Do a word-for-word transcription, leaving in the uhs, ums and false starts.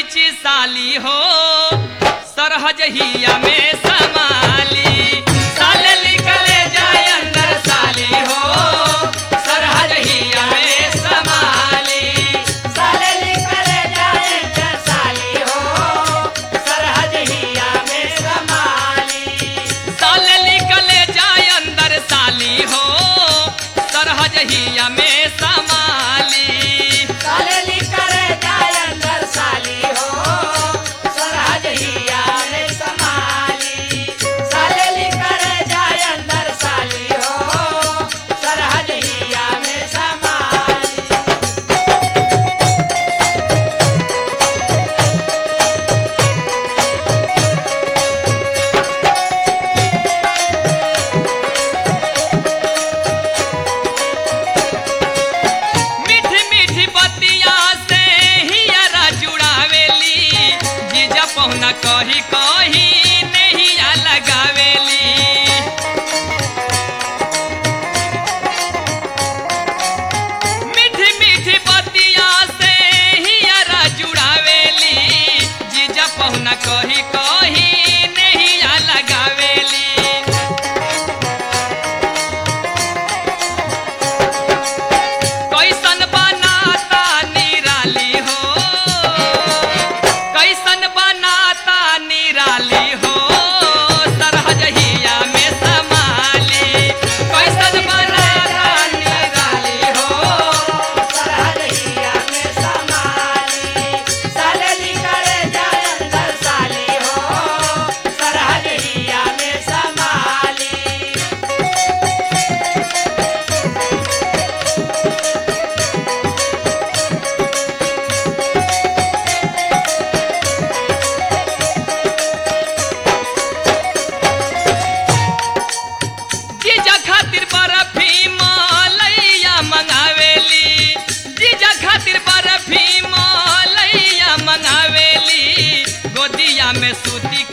बीच साली हो सरहजहिया में समाली साले निकले जाए अंदर साली हो सरहजहिया में समाली साले निकले जाए अंदर साली हो सरहजहिया में समाली साले निकले जाए अंदर साली हो सरहजहिया में समाली साले निकले जाए अंदर साली हो सरहजहिया में समाली साले निकले जाए अंदर साली हो सरहजहिया में समाली मीठी मीठी बतिया से हियरा जुड़ावेली जीजा पहुना कही कही नहिया लगावेली मीठी मीठी बतिया से हियरा जुड़ावेली जीजा पहुना कही कही नहिया लगावेली कैसन बनाता निराली हो कैसन बनाता निराली हो सरहजहिया में समाली कैसन बनाता निराली हो सरहजहिया में समाली साले निकले जाए अंदर साली हो सरहजहिया में समाली जीजा खातिर बर्फी मलैया मंगावेली जीजा खातिर बर्फी मलैया मंगावेली गोदिया में सूती